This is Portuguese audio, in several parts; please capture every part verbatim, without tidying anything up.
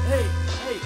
Ei, ei.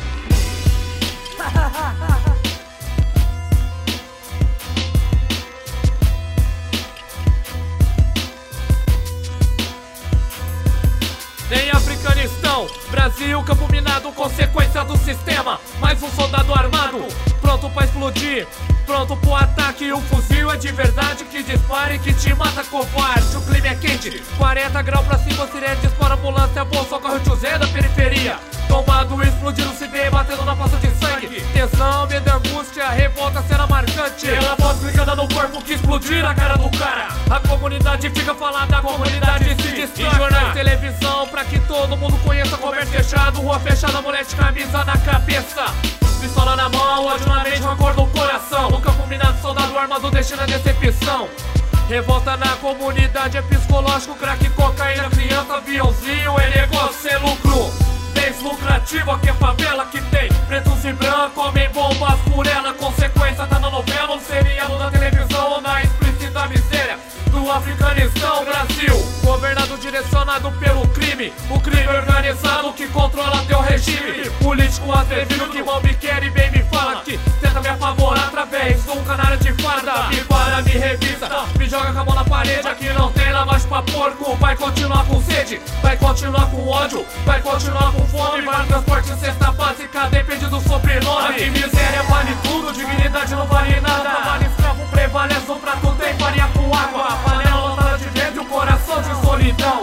Em Afeganistão, Brasil, campo minado, consequência do sistema. Mais um soldado armado, pronto pra explodir, pronto pro ataque. O fuzil é de verdade que dispara e que te mata, covarde. O clima é quente, quarenta graus pra cima, sirene dispara, ambulância, boa, socorre o tio Zé da periferia. Tombado, explodindo, se dê, batendo na poça de sangue. Tensão, medo, angústia, revolta, cena marcante. Ela voz clicando no corpo que explodir na cara do cara. A comunidade fica falada, a comunidade se destaca. Em jornal, televisão, pra que todo mundo conheça. Comércio fechado, rua fechada, mulher de camisa na cabeça. Pistola na mão, ódio na mente, rancor no coração. No campo minado, soldado armado, destino a decepção. Revolta na comunidade, é psicológico, crack, cocaína, criança, aviãozinho, é negócio, é lucro. Bens lucrativo, aqui é favela que tem pretos e brancos, comem bombas por ela. Consequência tá na novela, no seriado, na televisão ou na explícita miséria do Afeganistão, Brasil. Governado, direcionado pelo crime, o crime organizado que controla teu regime. Político atrevido que mal me quer e bem me fala, que tenta me apavorar através de um canário de farda. Me para, me revisa, me joga com a mão na parede. Aqui não tem lavagem pra porco. Vai continuar com sede, vai continuar com ódio, vai continuar com fome. Vai no transporte, cesta básica, depende do sobrenome. Aqui miséria vale tudo, dignidade não vale nada. Vale escravo, prevalece, um prato tem farinha com água. Panela lotada de vento e um coração de solidão.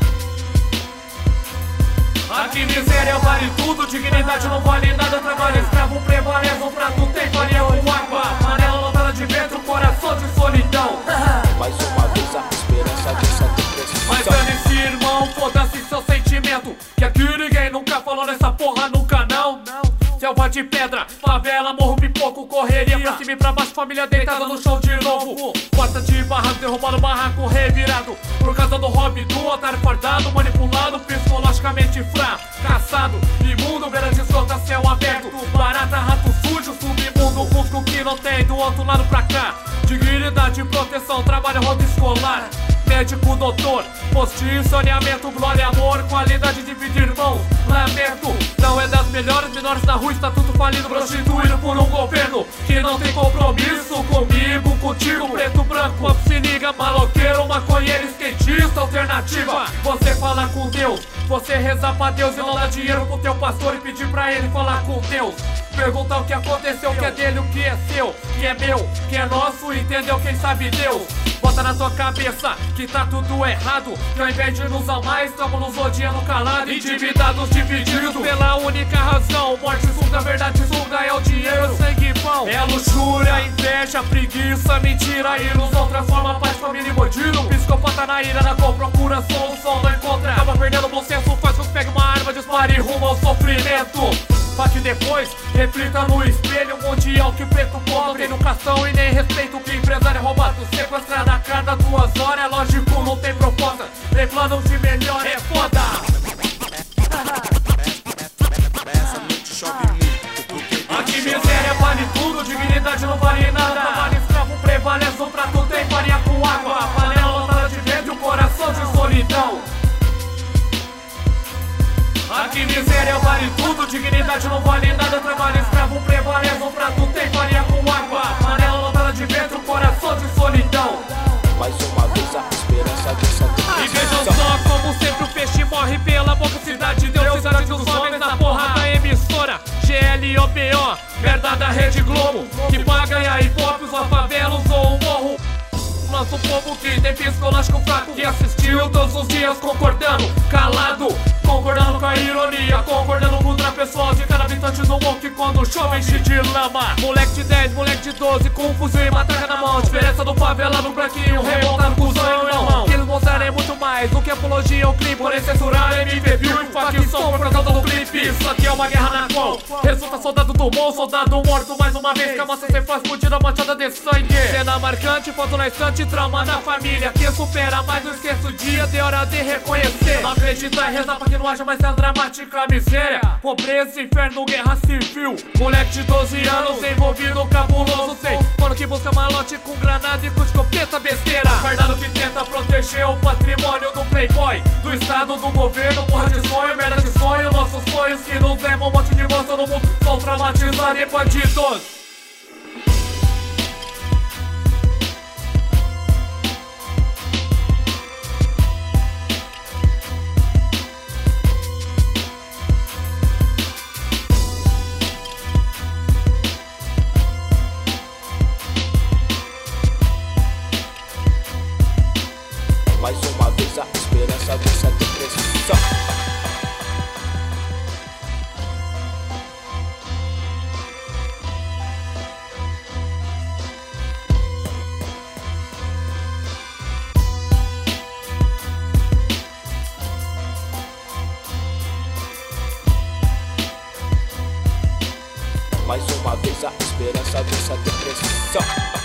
Aqui miséria vale tudo, dignidade não vale nada. Trabalho escravo, prevalece, um prato tem farinha com água. Panela lotada de vento e um coração de solidão. Mais uma vez a esperança de Santo Cristo. Mas dane-se, irmão, foda-se seu sentimento, que aqui ninguém nunca falou nessa porra, nunca não. Selva de pedra, favela, morro, pipoco, correria pra cima e pra baixo, família deitada no chão de novo. Porta de barraco, derrubando barraco revirado, por causa do hobby do otário fardado, manipulado, psicologicamente fracassado, imundo, beira de esgota, céu aberto, barata, rato sujo, submundo, fusco que não tem do outro lado pra cá. Dignidade, proteção, trabalho, roda escolar, médico, doutor, postinho, saneamento, glória, amor, qualidade de vida, irmão, lamento. Não é das melhores, menores na rua, estatuto falido, prostituído por um governo que não tem compromisso comigo, contigo, preto, branco, se liga, maloqueiro, maconheiro, skatista, alternativa. Você fala com Deus, você reza pra Deus e não dá dinheiro pro teu pastor e pedir pra ele falar com Deus. Pergunta o que aconteceu, o que é dele, o que é seu, que é meu, que é nosso, entendeu? Quem sabe Deus. Bota na tua cabeça que tá tudo errado, que ao invés de nos amar, estamos nos odiando calado. Endividados, divididos pela única razão. Morte suga, verdade suga, é o dinheiro, sangue e pão. É a luxúria, inveja, preguiça, mentira, ilusão transforma paz, família e bandido. Psicopata na ira, na qual procura solução, não encontra. Acaba perdendo o bom senso, faz com que pegue uma arma, dispare e rumo ao sofrimento. Pra que depois reflita no espelho mundial que preto pobre tem educação e nem respeito. Que empresário roubado, sequestrar na cada duas horas. É lógico, não tem proposta, tem plano de melhor, é foda. Aqui miséria vale tudo, dignidade não vale nada. Vale escravo, prevalece, um prato tem farinha com água. Panela lotada de vento e um coração de solidão. Aqui miséria vale tudo, dignidade não vale nada. Trabalho escravo, prevalece, um prato tem farinha com água. Panela lotada de vento, um coração de solidão. Mais uma vez a esperança de Santo Cristo. E vejam só como sempre o peixe morre pela boca. Cidade de Deus, cidade dos homens na porra da emissora G L O B O, merda da Rede Globo, que paga ganhar hip-hop, os favelos ou um morro. Nosso povo que tem psicológico fraco, que assistiu todos os dias concordando, calado, concordando com a ironia, concordando com outra pessoa de cada habitante do mundo. Que quando chove enche de lama. Moleque de dez, moleque de doze, com um fuzil e matraca na mão. Diferença do favela no branquinho, revoltado com o sonho na mão. Que eles mostrarem muito mais do que apologia ao crime, porém censurar M V View e faca e som por causa do clipe. Isso aqui é uma guerra na qual resulta soldado do bom, soldado morto mais uma vez. Que a massa se faz explodida, manchada de sangue. Cena marcante, foto na estante, trauma na família que supera, mas não esqueça o dia de hora de reconhecer. Não acredita e rezar pra que não haja mais cena dramática, miséria, pobreza, inferno, guerra civil. Moleque de doze anos envolvido, cabuloso, sei mano que busca malote com granada e com escopeta, besteira. Fardado que tenta proteger o patrimônio do playboy, do estado, do governo, porra de sonho, merda de sonho. Nossos sonhos que nos levam no mundo são traumatizados e bandidos. Mais uma vez a esperança dessa depressão. Mais uma vez a esperança dessa depressão.